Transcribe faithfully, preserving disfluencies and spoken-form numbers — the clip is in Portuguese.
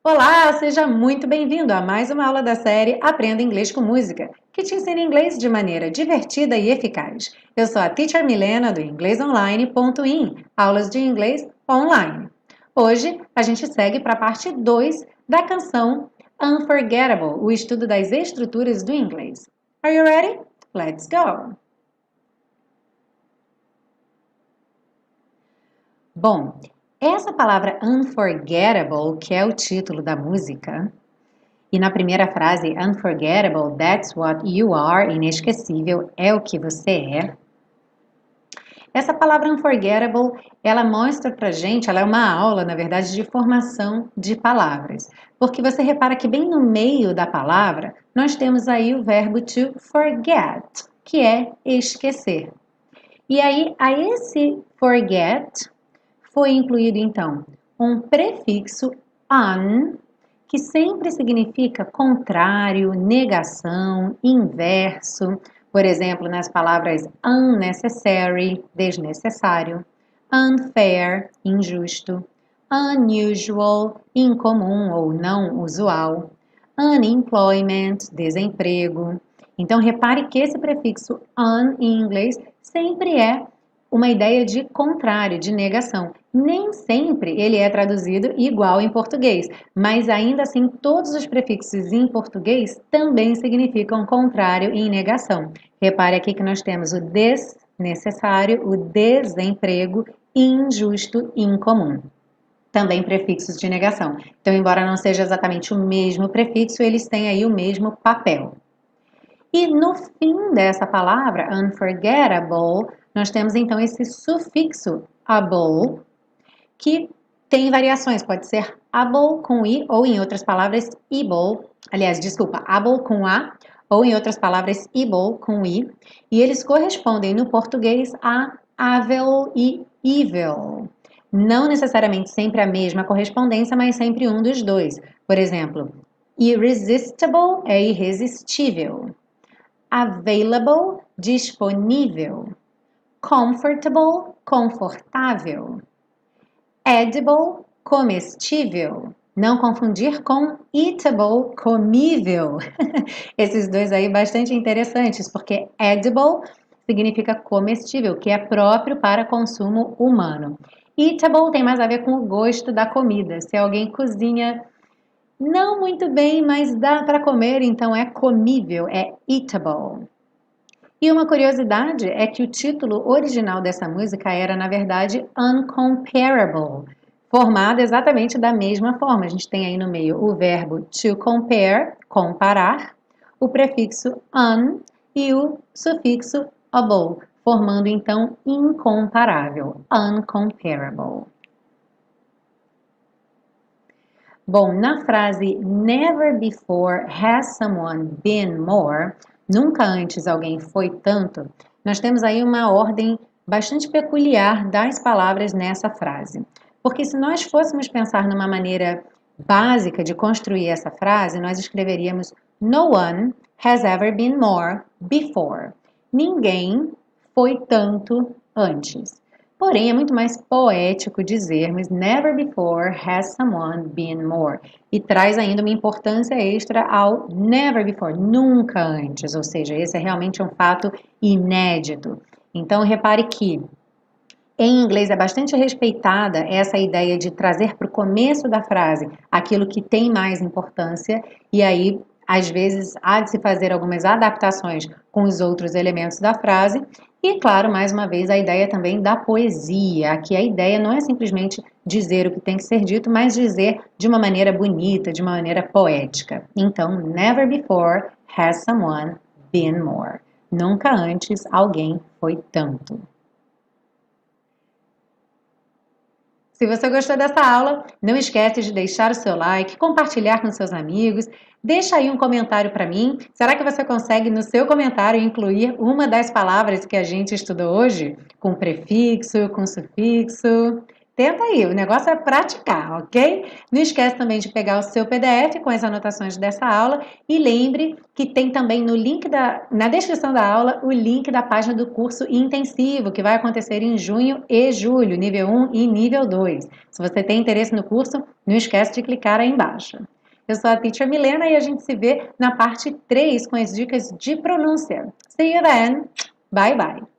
Olá, seja muito bem-vindo a mais uma aula da série Aprenda Inglês com Música, que te ensina inglês de maneira divertida e eficaz. Eu sou a Teacher Milena do inglês online ponto in, aulas de inglês online. Hoje a gente segue para a parte dois da canção Unforgettable, o estudo das estruturas do inglês. Are you ready? Let's go! Bom, essa palavra unforgettable, que é o título da música, e na primeira frase, unforgettable, that's what you are, inesquecível, é o que você é. Essa palavra unforgettable, ela mostra pra gente, ela é uma aula, na verdade, de formação de palavras. Porque você repara que bem no meio da palavra, nós temos aí o verbo to forget, que é esquecer. E aí, a esse forget, foi incluído, então, um prefixo un, que sempre significa contrário, negação, inverso. Por exemplo, nas palavras unnecessary, desnecessário, unfair, injusto, unusual, incomum ou não usual, unemployment, desemprego. Então, repare que esse prefixo un em inglês sempre é uma ideia de contrário, de negação. Nem sempre ele é traduzido igual em português, mas ainda assim todos os prefixos em português também significam contrário e negação. Repare aqui que nós temos o desnecessário, o desemprego, injusto e incomum. Também prefixos de negação. Então, embora não seja exatamente o mesmo prefixo, eles têm aí o mesmo papel. E no fim dessa palavra, unforgettable, nós temos então esse sufixo able, que tem variações, pode ser able com i, ou em outras palavras, able, aliás, desculpa, able com a, ou em outras palavras, able com i, e eles correspondem no português a avel e evil. Não necessariamente sempre a mesma correspondência, mas sempre um dos dois. Por exemplo, irresistible é irresistível. Available, disponível. Comfortable, confortável. Edible, comestível. Não confundir com eatable, comível. Esses dois aí bastante interessantes, porque edible significa comestível, que é próprio para consumo humano. Eatable tem mais a ver com o gosto da comida. Se alguém cozinha não muito bem, mas dá para comer, então é comível, é eatable. E uma curiosidade é que o título original dessa música era, na verdade, Uncomparable, formado exatamente da mesma forma. A gente tem aí no meio o verbo to compare, comparar, o prefixo un e o sufixo able, formando então incomparável, uncomparable. Bom, na frase Never before has someone been more, nunca antes alguém foi tanto, nós temos aí uma ordem bastante peculiar das palavras nessa frase. Porque se nós fôssemos pensar numa maneira básica de construir essa frase, nós escreveríamos No one has ever been more before. Ninguém foi tanto antes. Porém, é muito mais poético dizermos Never before has someone been more. E traz ainda uma importância extra ao never before, nunca antes. Ou seja, esse é realmente um fato inédito. Então, repare que em inglês é bastante respeitada essa ideia de trazer para o começo da frase aquilo que tem mais importância. E aí, às vezes, há de se fazer algumas adaptações com os outros elementos da frase. E, claro, mais uma vez, a ideia também da poesia. Aqui a ideia não é simplesmente dizer o que tem que ser dito, mas dizer de uma maneira bonita, de uma maneira poética. Então, never before has someone been more. Nunca antes alguém foi tanto. Se você gostou dessa aula, não esquece de deixar o seu like, compartilhar com seus amigos, deixa aí um comentário para mim. Será que você consegue no seu comentário incluir uma das palavras que a gente estudou hoje? Com prefixo, com sufixo? Tenta aí, o negócio é praticar, ok? Não esquece também de pegar o seu P D F com as anotações dessa aula e lembre que tem também no link da, na descrição da aula o link da página do curso intensivo, que vai acontecer em junho e julho, nível um e nível dois. Se você tem interesse no curso, não esquece de clicar aí embaixo. Eu sou a Teacher Milena e a gente se vê na parte três com as dicas de pronúncia. See you then! Bye, bye!